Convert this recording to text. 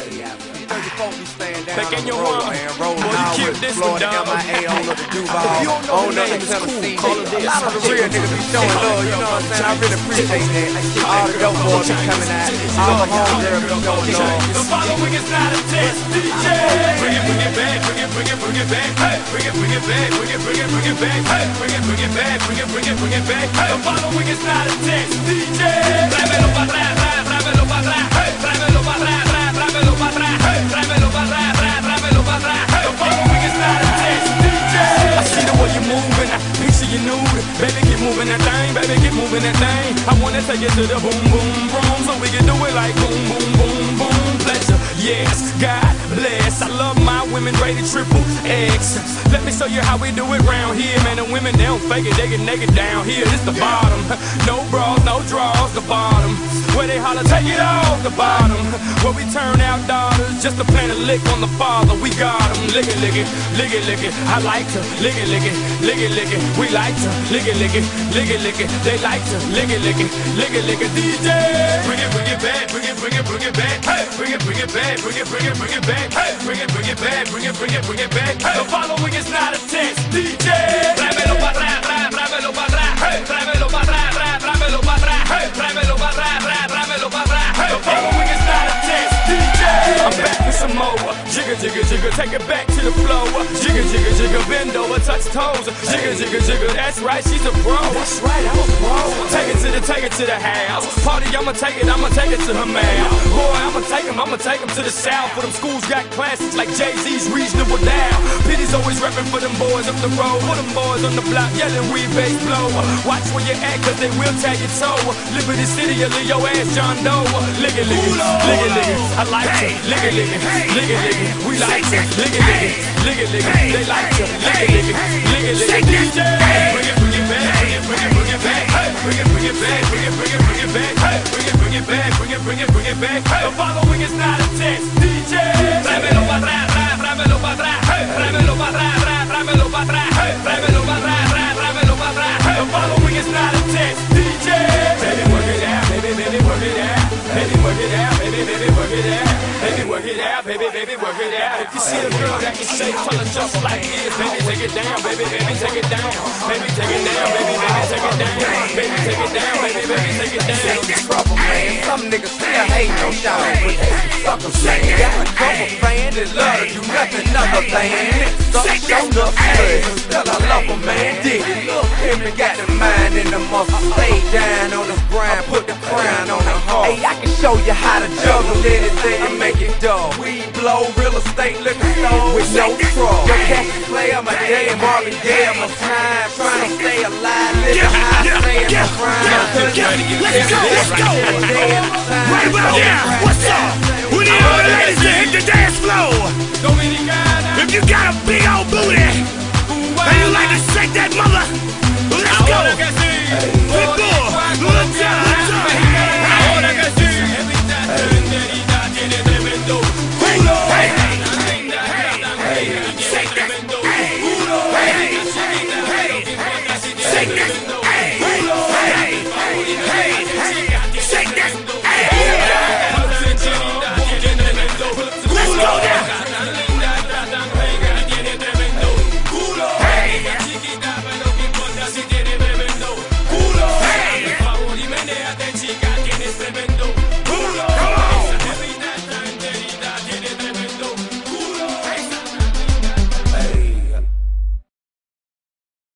You know you folks be staying down Back on in the your road, one. man. Rolling Boy, you out killed with this Florida, one, dog. MIA, on up to Duval, If you don't know on the up to name, it's cool. Tennessee. Call it A this. lot of the real niggas be showing love, you know what I'm saying? I really appreciate that. All the dope boys be coming out. All the homegirls be showing love. The following is not a test, DJ. Bring it back, bring it back. Hey, bring it back, bring it back. Hey, bring it back, bring it back. The following is not a test, DJ. Tráemelo pa' atrás, tráemelo pa' atrás. Hey, tráemelo pa' atrás, tráemelo pa' atrás. Hey, tráemelo pa' atrás, tráemelo pa' atrás. The following is not a test, DJ. I see the way you're moving, I picture you nude. Baby, get moving that thing, baby, get moving that thing. I wanna take it to the boom, boom, boom, so we can do it like boom, boom, boom, boom. Pleasure, yes, God bless. I love my women rated triple X. Let me show you how we do it round here, man. The women, they don't fake it, they get naked down here. This the bottom, no bras, no draws, the bottom. Where they holler, take it off, the bottom. Where we turn out daughters just to plant a lick on the father. We got them, lick it, lick it, lick it, lick it. I like to lick it, lick it, lick it, lick it. We like to lick it, lick it, lick it, lick it. They like to lick it, lick it, lick it, lick it. DJ, bring it back, bring it back. Hey, bring it back, bring it back. Hey, bring it back, bring it back. The following is not a test, DJ. Tráemelo pa' atrás, tráemelo pa' atrás. Hey, tráemelo pa' atrás, tráemelo pa' atrás. Hey, tráemelo pa' atrás, tráemelo pa' atrás. The following is not a test, DJ. I'm back for some more. Jigga, jigga, jigga, take it back to the floor. Jigga, jigga, jigga, bend over, touch toes. Jigga, jigga, jigga, that's right, she's a pro. That's right, I'm a pro. Take it to the house. Party, I'ma take it to her mouth. Boy, I'ma take him to the south. For them schools got classics like Jay-Z's Reasonable Doubt. Pitty's always reppin' for them boys up the road. For them boys on the block yelling we bass blow. Watch where you at, cause they will tag your toe. Liberty City, you leave your ass John Doe. Lick it, lick it, lick it, lick it. I like to lick it, lick it, lick it, lick it. We like to lick it, lick it, lick it, lick it. They like to lick it, lick it, lick it, lick it. DJ, bring it back, bring it back. Hey, bring it back, bring it back. Hey, bring it back, bring it back. The following is not a test, DJ. Tráemelo pa' atrás, tráemelo pa' atrás. Hey, tráemelo pa' atrás, tráemelo pa' atrás. Hey, tráemelo pa' atrás, tráemelo pa' atrás. The following is not a test, DJ. Baby, work it out, baby, work it out. Baby, work it out, baby, work it out. Baby, work it out, baby, work it out. If you see a girl that can shake, tell her just like this. Baby, take it down, baby, take it down. Baby, take it down, baby, take it down. Baby, take it down, baby, take it down. Ain't this trouble, man? Some niggas still hating on y'all, but they suckers, man. Got a couple fans that love to do nothing other than suck, show enough good. Still I love 'em, man. Dig it. Look, him got the mind and the muscle. Stay down on the grind, put the crown on the heart. Hey, I can show you how to juggle anything and make it dull. We blow real estate, liquor store with no trouble. Your cash play, I'm a day and Marvin Gaye, I'm a time. Trying to stay alive, living high, stay in the grind. Let's go. Right about now. What's up?